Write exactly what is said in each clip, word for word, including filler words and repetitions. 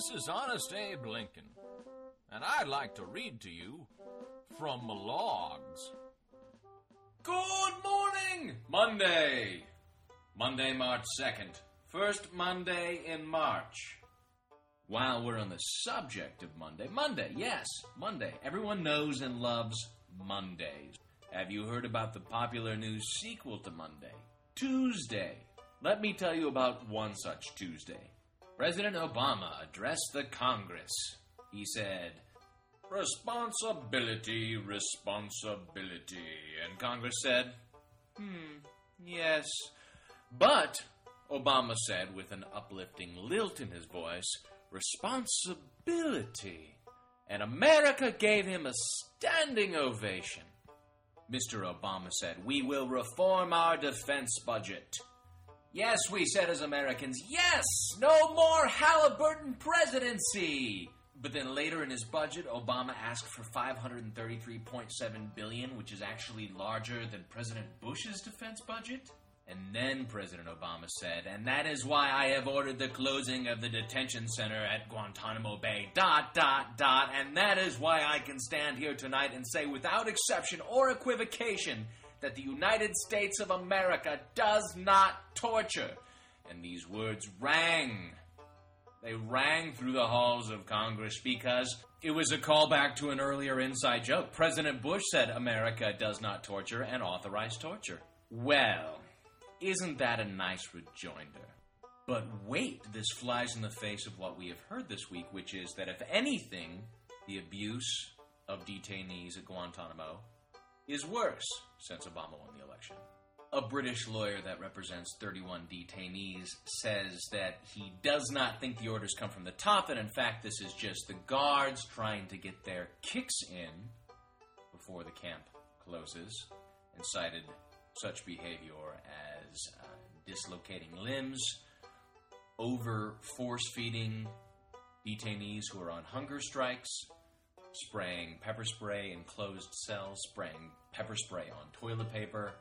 This is Honest Abe Lincoln, and I'd like to read to you from my logs. Good morning! Monday! Monday, March second. First Monday in March. While we're on the subject of Monday, Monday, yes, Monday. Everyone knows and loves Mondays. Have you heard about the popular new sequel to Monday? Tuesday. Let me tell you about one such Tuesday. President Obama addressed the Congress. He said, "Responsibility, responsibility." And Congress said, hmm, yes. But, Obama said with an uplifting lilt in his voice, responsibility. And America gave him a standing ovation. Mister Obama said, "We will reform our defense budget." Yes, we said as Americans, yes, no more Halliburton presidency. But then later in his budget, Obama asked for five hundred thirty-three point seven billion dollars, which is actually larger than President Bush's defense budget. And then President Obama said, "And that is why I have ordered the closing of the detention center at Guantanamo Bay, dot, dot, dot. And that is why I can stand here tonight and say without exception or equivocation that the United States of America does not torture." And these words rang. They rang through the halls of Congress because it was a callback to an earlier inside joke. President Bush said America does not torture and authorized torture. Well, isn't that a nice rejoinder? But wait, this flies in the face of what we have heard this week, which is that if anything, the abuse of detainees at Guantanamo is worse since Obama won the election. A British lawyer that represents thirty-one detainees says that he does not think the orders come from the top, and in fact this is just the guards trying to get their kicks in before the camp closes, and cited such behavior as uh, dislocating limbs, over force-feeding detainees who are on hunger strikes, spraying pepper spray in closed cells, spraying pepper spray on toilet paper.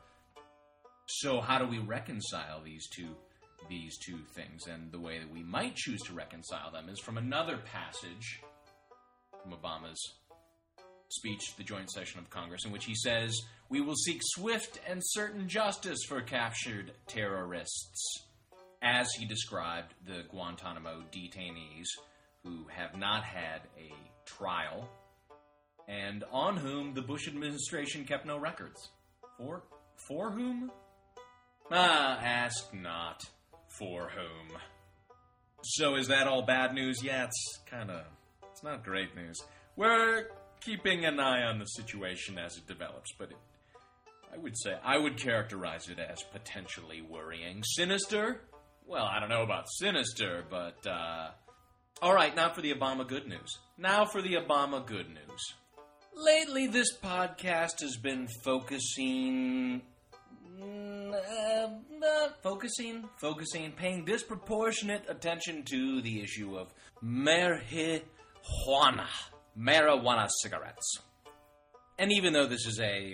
So how do we reconcile these two these two things? And the way that we might choose to reconcile them is from another passage from Obama's speech, the joint session of Congress, in which he says, "We will seek swift and certain justice for captured terrorists," as he described the Guantanamo detainees who have not had a trial and on whom the Bush administration kept no records. For for whom? Ah, ask not for whom. So is that all bad news? Yeah, it's kind of, it's not great news. We're keeping an eye on the situation as it develops, but it, I would say, I would characterize it as potentially worrying. Sinister? Well, I don't know about sinister, but, uh... all right, now for the Obama good news. Now for the Obama good news. Lately, this podcast has been focusing... Uh, uh, focusing, focusing, paying disproportionate attention to the issue of marijuana. Marijuana cigarettes. And even though this is a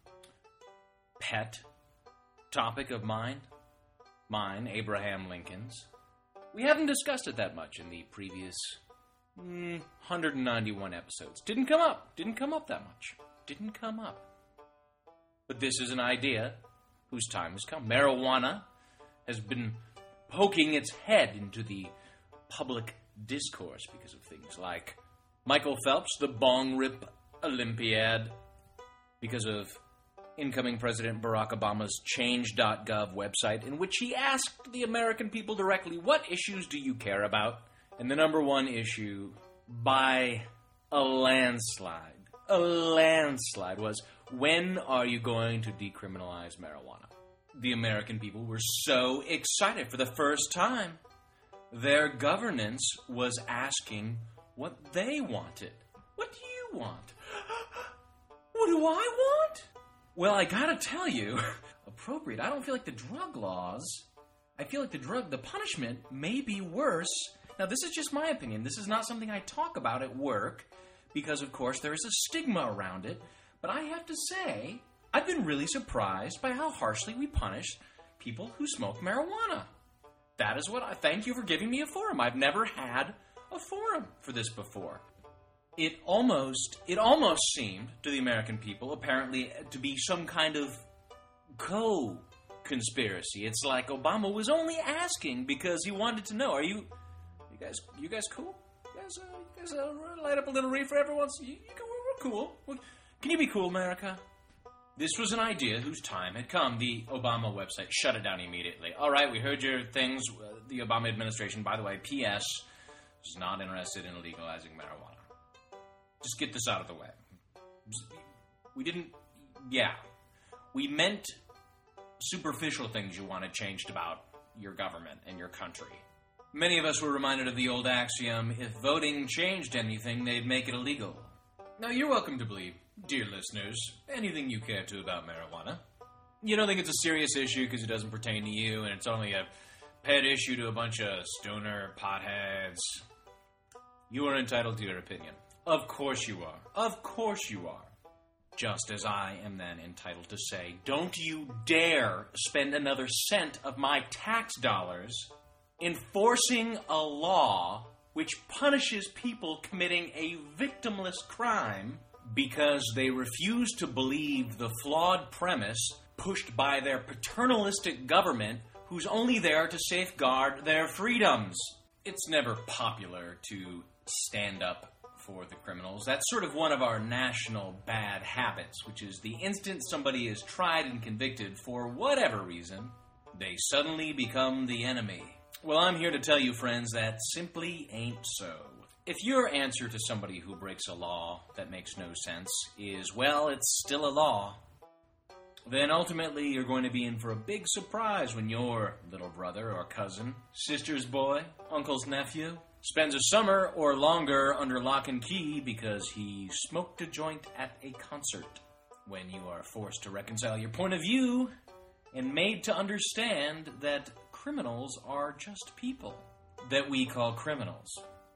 pet topic of mine, mine, Abraham Lincoln's, we haven't discussed it that much in the previous mm, one hundred ninety-one episodes. Didn't come up. Didn't come up that much. Didn't come up. But this is an idea whose time has come. Marijuana has been poking its head into the public discourse because of things like Michael Phelps, the Bong Rip Olympiad, because of incoming President Barack Obama's change dot gov website, in which he asked the American people directly, what issues do you care about? And the number one issue, by a landslide, a landslide, was, when are you going to decriminalize marijuana? The American people were so excited. For the first time, their governance was asking what they wanted. What do you want? What do I want? Well, I gotta tell you, appropriate. I don't feel like the drug laws, I feel like the drug, the punishment may be worse. Now, this is just my opinion. This is not something I talk about at work because, of course, there is a stigma around it. But I have to say, I've been really surprised by how harshly we punish people who smoke marijuana. That is what I... Thank you for giving me a forum. I've never had a a forum for this before. It almost, it almost seemed to the American people, apparently, to be some kind of co-conspiracy. It's like Obama was only asking because he wanted to know, are you, you guys, you guys cool? You guys, uh, you guys uh, light up a little reefer every once? You, you, we're cool. Can you be cool, America? This was an idea whose time had come. The Obama website shut it down immediately. All right, we heard your things. Uh, the Obama administration, by the way, P S, is not interested in legalizing marijuana. Just get this out of the way. We didn't... Yeah. We meant superficial things you wanted changed about your government and your country. Many of us were reminded of the old axiom, if voting changed anything, they'd make it illegal. Now, you're welcome to believe, dear listeners, anything you care to about marijuana. You don't think it's a serious issue because it doesn't pertain to you, and it's only a pet issue to a bunch of stoner potheads. You are entitled to your opinion. Of course you are. Of course you are. Just as I am then entitled to say, don't you dare spend another cent of my tax dollars enforcing a law which punishes people committing a victimless crime because they refuse to believe the flawed premise pushed by their paternalistic government who's only there to safeguard their freedoms. It's never popular to stand up for the criminals. That's sort of one of our national bad habits, which is the instant somebody is tried and convicted for whatever reason, they suddenly become the enemy. Well, I'm here to tell you, friends, that simply ain't so. If your answer to somebody who breaks a law that makes no sense is, well, it's still a law, then ultimately you're going to be in for a big surprise when your little brother or cousin, sister's boy, uncle's nephew, spends a summer or longer under lock and key because he smoked a joint at a concert. When you are forced to reconcile your point of view and made to understand that criminals are just people that we call criminals.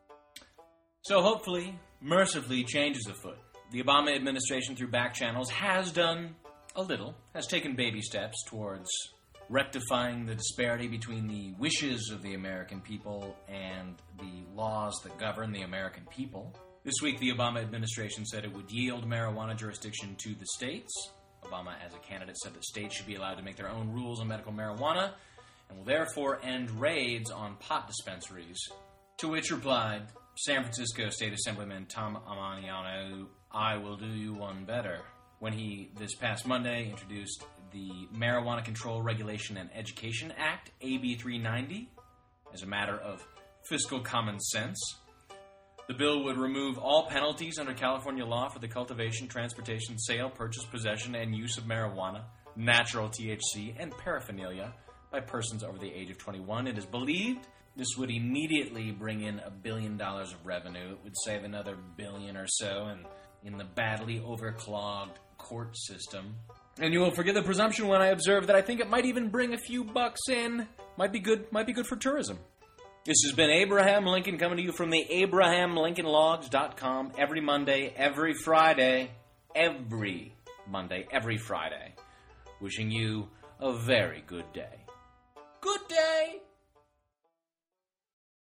So hopefully, mercifully, change is afoot. The Obama administration, through back channels, has done a little, has taken baby steps towards rectifying the disparity between the wishes of the American people and the laws that govern the American people. This week, the Obama administration said it would yield marijuana jurisdiction to the states. Obama, as a candidate, said that states should be allowed to make their own rules on medical marijuana and will therefore end raids on pot dispensaries. To which replied San Francisco State Assemblyman Tom Amaniano, I will do you one better, when he, this past Monday, introduced the Marijuana Control Regulation and Education Act, A B three ninety, as a matter of fiscal common sense. The bill would remove all penalties under California law for the cultivation, transportation, sale, purchase, possession, and use of marijuana, natural T H C, and paraphernalia by persons over the age of twenty-one. It is believed this would immediately bring in a billion dollars of revenue. It would save another billion or so in, in the badly overclogged court system. And you will forgive the presumption when I observe that I think it might even bring a few bucks in. Might be good, might be good for tourism. This has been Abraham Lincoln coming to you from the Abraham Lincoln Logs dot com every Monday, every Friday, every Monday, every Friday. Wishing you a very good day. Good day!